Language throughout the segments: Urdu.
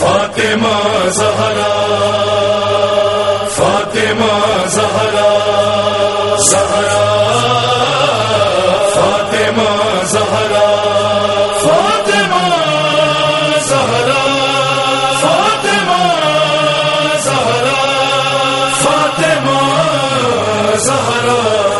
فاطمہ زہرا فاطمہ زہرا زہرا فاطمہ زہرا فاطمہ زہرا فاطمہ زہرا فاطمہ زہرا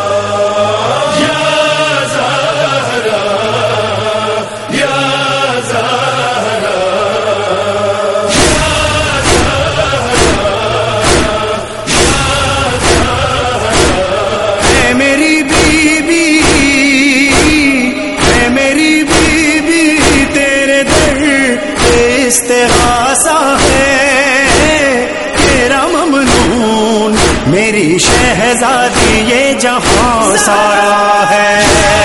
استغاثہ ہے تیرا ممنون، میری شہزادی یہ جہاں سارا ہے.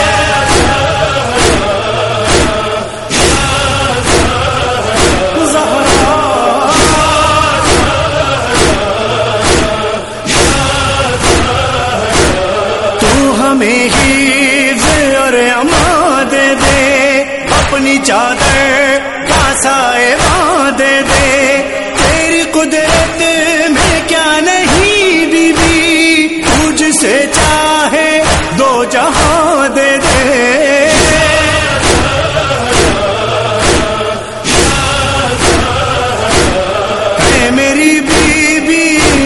تو ہمیں حفظ اور امان دے دے، اپنی چادر سائے دے دے، تیری قدرت میں کیا نہیں بی بی، تجھ سے چاہے دو جہاں دے دے. اے میری بی بی،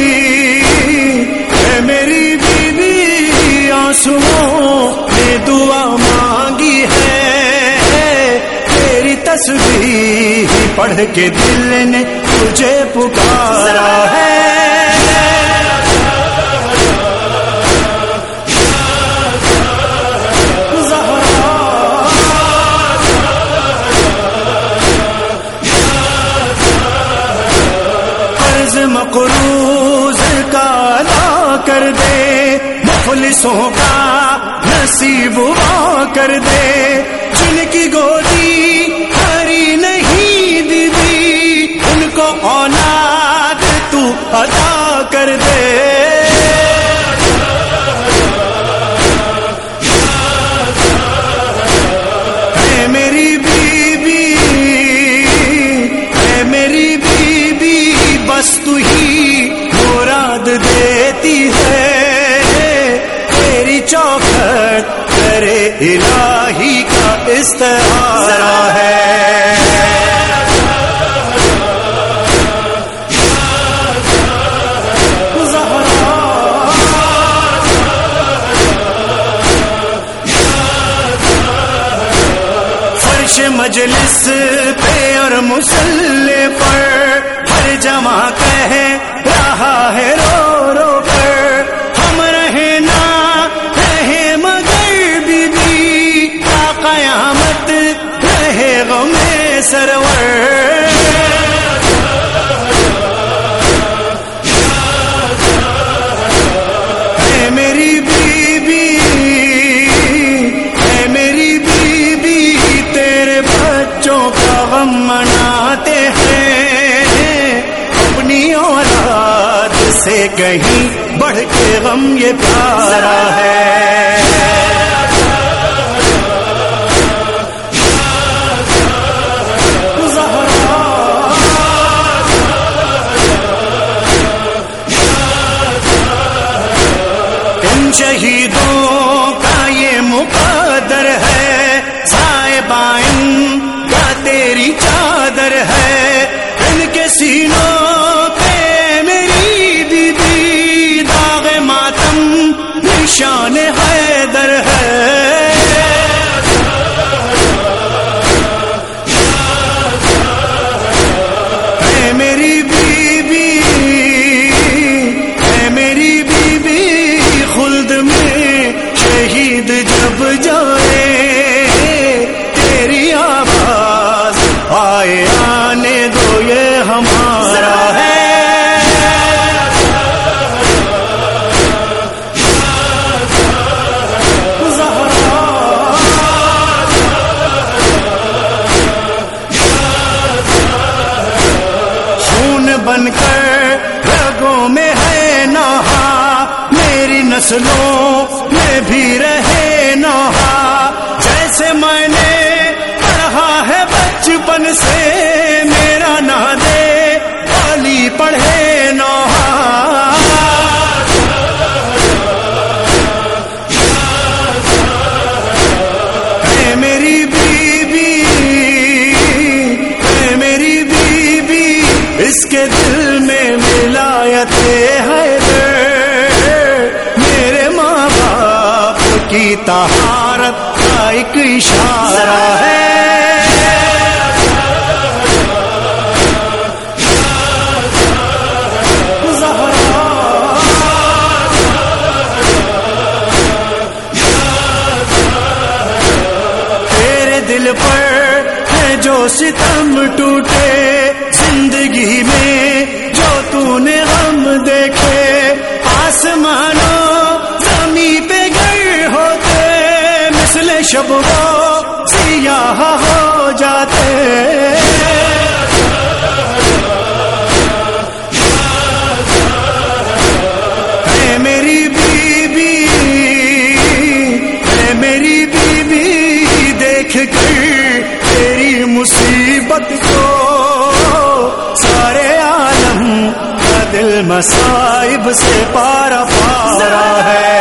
اے میری بی بی، آنسوؤں نے دعا مانگی ہے، تصویر پڑھ کے دل نے تجھے پکارا ہے. قرض مقروض کا ادا کر دے، مفلسوں کا نصیب وا کر دے، جن کی گودی اولاد تو عطا کر دے. اے میری بی بی، اے میری بی بی، بس تو ہی مراد دیتی ہے، تیری چوکھٹ کرے الہی کا استعارہ ہے. مجلس پہ اور مصلی پر ہر جمع کہہ رہا ہے رو رو کر، ہم رہے نہ رہے مگر بی بی، تا قیامت رہے غم سرور. اے میری بی بی، اے میری بی بی، تیرے بچوں کا غم مناتے ہیں، اپنی اولاد سے کہیں بڑھ کے غم یہ پیارا ہے. ان شہیدوں کا یہ مقدر ہے، صاحبائن کا تیری چادر ہے، ان کے سینوں پہ میری بی بی داغ ماتم نشان حیدر ہے. اے میری بی بی، اے میری بی بی، خلد میں شہید جب جائے، تیری آواز آئے آنے دو یہ ہمارا ہے. خون بن کر رگوں میں ہے نہا، میری نسلوں میں بھی رہے نہا، جیسے میں نے پڑھا ہے بچپن سے میرا نہ دے ٹوٹے زندگی میں جو تو نے غم دیکھے، آسمانوں زمین پہ گر ہوتے، مثل شب وہ سیاہ ہو جاتے. اے میری بیوی، اے میری بیوی، دیکھ کر تیری مصیبت کو سارے عالم کا دل مصائب سے پارا پارا ہے.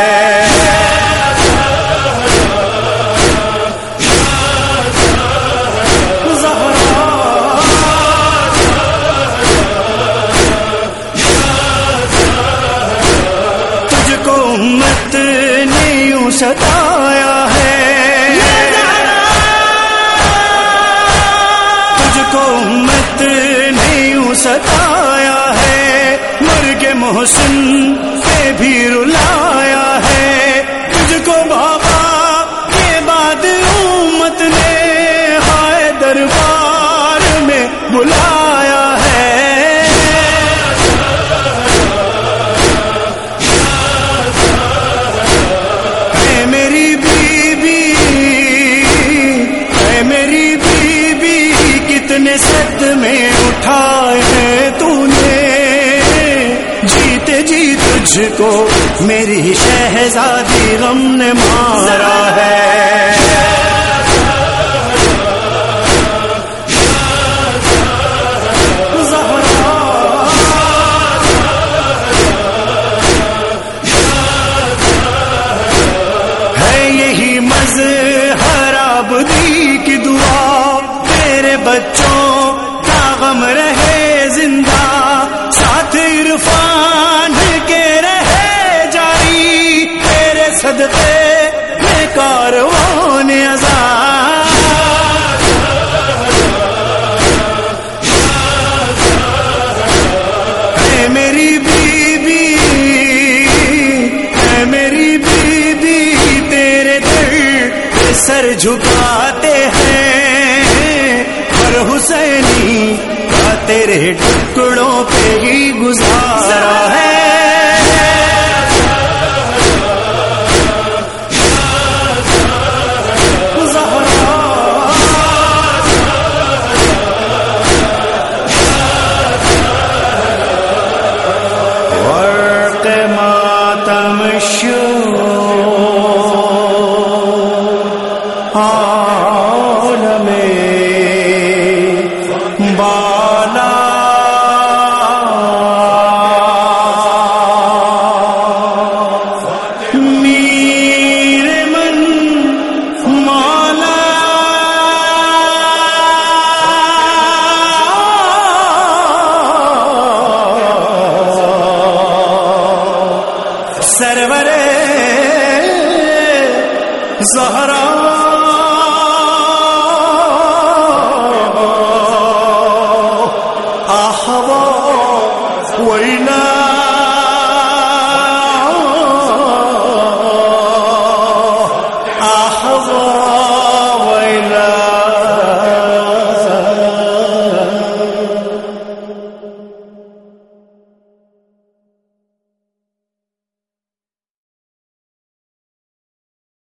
تجھ کو امت نے یوں ستایا ہے، تجھ کو امت نے یوں ستایا ہے، مرگ محسن پہ بھی رلایا ہے. تجھ کو بابا کے بعد امت نے ہائے دربار میں بلایا ہے. اے میری بیوی، اے میری بیوی، کتنے صدمے اٹھائے ہیں تو نے، جیتے جی تجھ کو میری شہزادی غم نے مارا ہے. ہے یہی مظہر عبدی کی دعا، تیرے بچوں کا غم رہے زندہ، ساتھ عرفان کے رہے جاری، تیرے صدقے میں کاروان آزاد. اے میری بیوی، اے میری بیوی، تیرے در پہ سر جھکاتے ہیں، پر حسینی کا تیرے ٹکڑوں پہ ہی گزارا ہے. ورق ماتم عالم بالا، میر من مالا، سرور زہرا